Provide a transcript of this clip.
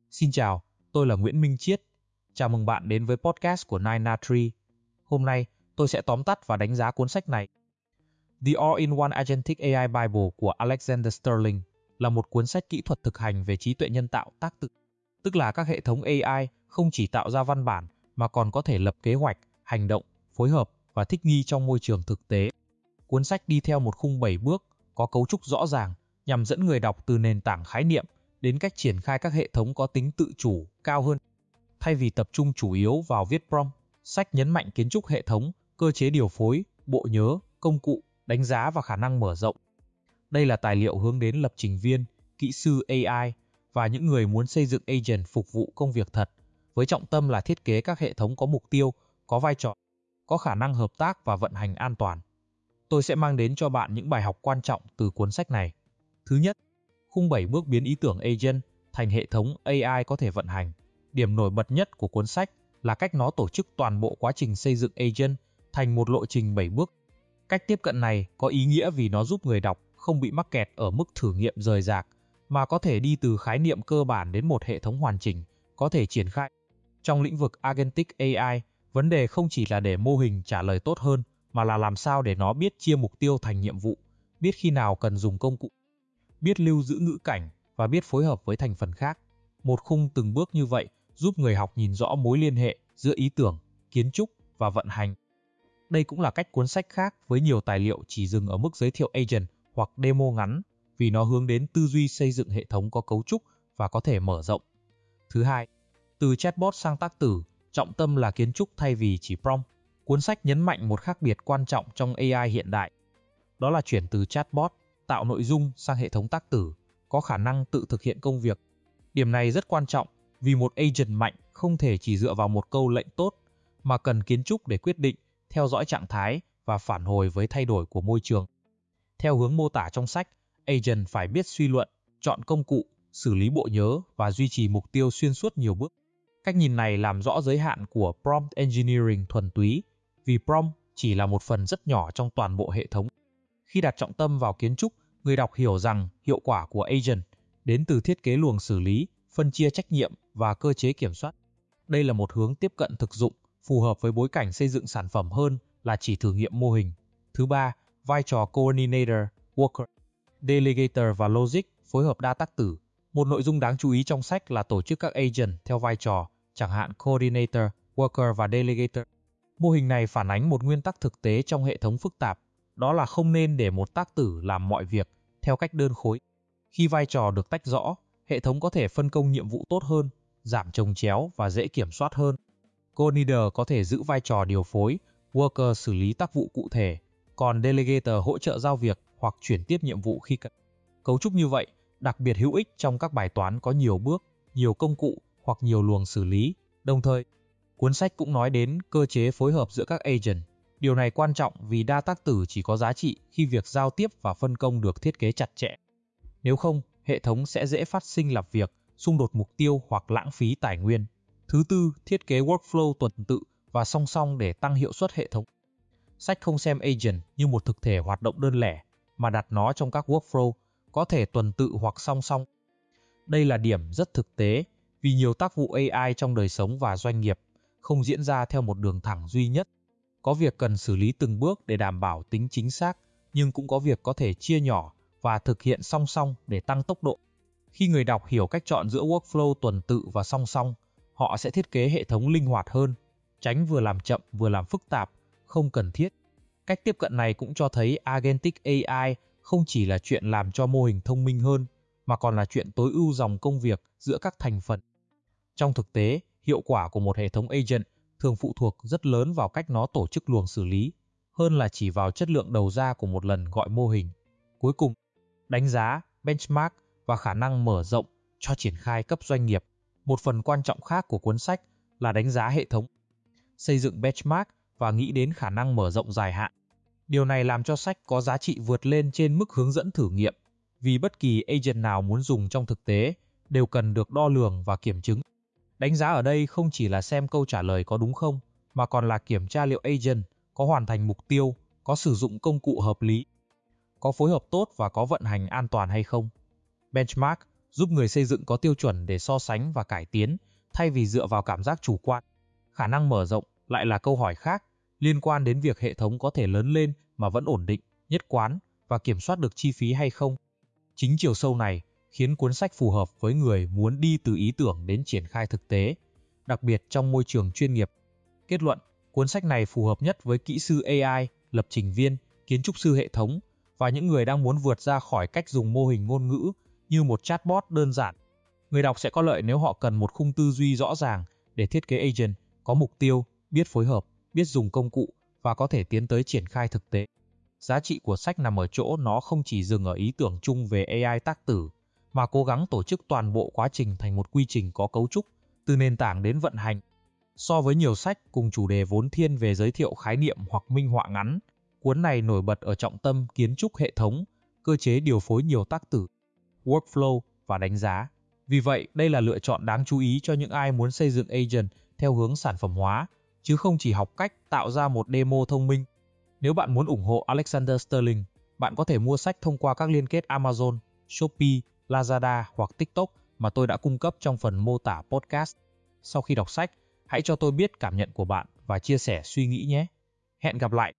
Xin chào, tôi là Nguyễn Minh Chiết. Chào mừng bạn đến với podcast của Nine Tree. Hôm nay, tôi sẽ tóm tắt và đánh giá cuốn sách này. The All-in-One Agentic AI Bible của Alexander Sterling là một cuốn sách kỹ thuật thực hành về trí tuệ nhân tạo tác tự, tức là các hệ thống AI không chỉ tạo ra văn bản mà còn có thể lập kế hoạch, hành động, phối hợp và thích nghi trong môi trường thực tế. Cuốn sách đi theo một khung 7 bước, có cấu trúc rõ ràng nhằm dẫn người đọc từ nền tảng khái niệm đến cách triển khai các hệ thống có tính tự chủ cao hơn. Thay vì tập trung chủ yếu vào viết prompt, sách nhấn mạnh kiến trúc hệ thống, cơ chế điều phối, bộ nhớ, công cụ, đánh giá và khả năng mở rộng. Đây là tài liệu hướng đến lập trình viên, kỹ sư AI và những người muốn xây dựng agent phục vụ công việc thật, với trọng tâm là thiết kế các hệ thống có mục tiêu, có vai trò, có khả năng hợp tác và vận hành an toàn. Tôi sẽ mang đến cho bạn những bài học quan trọng từ cuốn sách này. Thứ nhất, khung 7 bước biến ý tưởng agent thành hệ thống AI có thể vận hành. Điểm nổi bật nhất của cuốn sách là cách nó tổ chức toàn bộ quá trình xây dựng agent thành một lộ trình 7 bước. Cách tiếp cận này có ý nghĩa vì nó giúp người đọc không bị mắc kẹt ở mức thử nghiệm rời rạc, mà có thể đi từ khái niệm cơ bản đến một hệ thống hoàn chỉnh, có thể triển khai. Trong lĩnh vực Agentic AI, vấn đề không chỉ là để mô hình trả lời tốt hơn, mà là làm sao để nó biết chia mục tiêu thành nhiệm vụ, biết khi nào cần dùng công cụ, biết lưu giữ ngữ cảnh và biết phối hợp với thành phần khác. Một khung từng bước như vậy giúp người học nhìn rõ mối liên hệ giữa ý tưởng, kiến trúc và vận hành. Đây cũng là cách cuốn sách khác với nhiều tài liệu chỉ dừng ở mức giới thiệu agent hoặc demo ngắn, vì nó hướng đến tư duy xây dựng hệ thống có cấu trúc và có thể mở rộng. Thứ hai, từ chatbot sang tác tử, trọng tâm là kiến trúc thay vì chỉ prompt. Cuốn sách nhấn mạnh một khác biệt quan trọng trong AI hiện đại. Đó là chuyển từ chatbot, tạo nội dung sang hệ thống tác tử, có khả năng tự thực hiện công việc. Điểm này rất quan trọng vì một agent mạnh không thể chỉ dựa vào một câu lệnh tốt, mà cần kiến trúc để quyết định, theo dõi trạng thái và phản hồi với thay đổi của môi trường. Theo hướng mô tả trong sách, agent phải biết suy luận, chọn công cụ, xử lý bộ nhớ và duy trì mục tiêu xuyên suốt nhiều bước. Cách nhìn này làm rõ giới hạn của prompt engineering thuần túy, vì prompt chỉ là một phần rất nhỏ trong toàn bộ hệ thống. Khi đặt trọng tâm vào kiến trúc, người đọc hiểu rằng hiệu quả của agent đến từ thiết kế luồng xử lý, phân chia trách nhiệm và cơ chế kiểm soát. Đây là một hướng tiếp cận thực dụng, phù hợp với bối cảnh xây dựng sản phẩm hơn là chỉ thử nghiệm mô hình. Thứ ba, vai trò coordinator, worker, delegator và logic phối hợp đa tác tử. Một nội dung đáng chú ý trong sách là tổ chức các agent theo vai trò, chẳng hạn coordinator, worker và delegator. Mô hình này phản ánh một nguyên tắc thực tế trong hệ thống phức tạp, đó là không nên để một tác tử làm mọi việc theo cách đơn khối. Khi vai trò được tách rõ, hệ thống có thể phân công nhiệm vụ tốt hơn, giảm chồng chéo và dễ kiểm soát hơn. Coordinator có thể giữ vai trò điều phối, worker xử lý tác vụ cụ thể, còn delegator hỗ trợ giao việc hoặc chuyển tiếp nhiệm vụ khi cần. Cấu trúc như vậy đặc biệt hữu ích trong các bài toán có nhiều bước, nhiều công cụ hoặc nhiều luồng xử lý. Đồng thời, cuốn sách cũng nói đến cơ chế phối hợp giữa các agent. Điều này quan trọng vì đa tác tử chỉ có giá trị khi việc giao tiếp và phân công được thiết kế chặt chẽ. Nếu không, hệ thống sẽ dễ phát sinh lặp việc, xung đột mục tiêu hoặc lãng phí tài nguyên. Thứ tư, thiết kế workflow tuần tự và song song để tăng hiệu suất hệ thống. Sách không xem agent như một thực thể hoạt động đơn lẻ, mà đặt nó trong các workflow, có thể tuần tự hoặc song song. Đây là điểm rất thực tế, vì nhiều tác vụ AI trong đời sống và doanh nghiệp không diễn ra theo một đường thẳng duy nhất. Có việc cần xử lý từng bước để đảm bảo tính chính xác, nhưng cũng có việc có thể chia nhỏ và thực hiện song song để tăng tốc độ. Khi người đọc hiểu cách chọn giữa workflow tuần tự và song song, họ sẽ thiết kế hệ thống linh hoạt hơn, tránh vừa làm chậm vừa làm phức tạp, không cần thiết. Cách tiếp cận này cũng cho thấy Agentic AI không chỉ là chuyện làm cho mô hình thông minh hơn, mà còn là chuyện tối ưu dòng công việc giữa các thành phần. Trong thực tế, hiệu quả của một hệ thống agent thường phụ thuộc rất lớn vào cách nó tổ chức luồng xử lý, hơn là chỉ vào chất lượng đầu ra của một lần gọi mô hình. Cuối cùng, đánh giá, benchmark và khả năng mở rộng cho triển khai cấp doanh nghiệp. Một phần quan trọng khác của cuốn sách là đánh giá hệ thống, xây dựng benchmark và nghĩ đến khả năng mở rộng dài hạn. Điều này làm cho sách có giá trị vượt lên trên mức hướng dẫn thử nghiệm, vì bất kỳ agent nào muốn dùng trong thực tế đều cần được đo lường và kiểm chứng. Đánh giá ở đây không chỉ là xem câu trả lời có đúng không, mà còn là kiểm tra liệu agent có hoàn thành mục tiêu, có sử dụng công cụ hợp lý, có phối hợp tốt và có vận hành an toàn hay không. Benchmark giúp người xây dựng có tiêu chuẩn để so sánh và cải tiến, thay vì dựa vào cảm giác chủ quan. Khả năng mở rộng lại là câu hỏi khác, liên quan đến việc hệ thống có thể lớn lên mà vẫn ổn định, nhất quán và kiểm soát được chi phí hay không. Chính chiều sâu này khiến cuốn sách phù hợp với người muốn đi từ ý tưởng đến triển khai thực tế, đặc biệt trong môi trường chuyên nghiệp. Kết luận, cuốn sách này phù hợp nhất với kỹ sư AI, lập trình viên, kiến trúc sư hệ thống và những người đang muốn vượt ra khỏi cách dùng mô hình ngôn ngữ như một chatbot đơn giản. Người đọc sẽ có lợi nếu họ cần một khung tư duy rõ ràng để thiết kế agent, có mục tiêu, biết phối hợp, biết dùng công cụ và có thể tiến tới triển khai thực tế. Giá trị của sách nằm ở chỗ nó không chỉ dừng ở ý tưởng chung về AI tác tử, mà cố gắng tổ chức toàn bộ quá trình thành một quy trình có cấu trúc, từ nền tảng đến vận hành. So với nhiều sách cùng chủ đề vốn thiên về giới thiệu khái niệm hoặc minh họa ngắn, cuốn này nổi bật ở trọng tâm kiến trúc hệ thống, cơ chế điều phối nhiều tác tử, workflow và đánh giá. Vì vậy, đây là lựa chọn đáng chú ý cho những ai muốn xây dựng agent theo hướng sản phẩm hóa, chứ không chỉ học cách tạo ra một demo thông minh. Nếu bạn muốn ủng hộ Alexander Sterling, bạn có thể mua sách thông qua các liên kết Amazon, Shopee, Lazada hoặc TikTok mà tôi đã cung cấp trong phần mô tả podcast. Sau khi đọc sách, hãy cho tôi biết cảm nhận của bạn và chia sẻ suy nghĩ nhé. Hẹn gặp lại!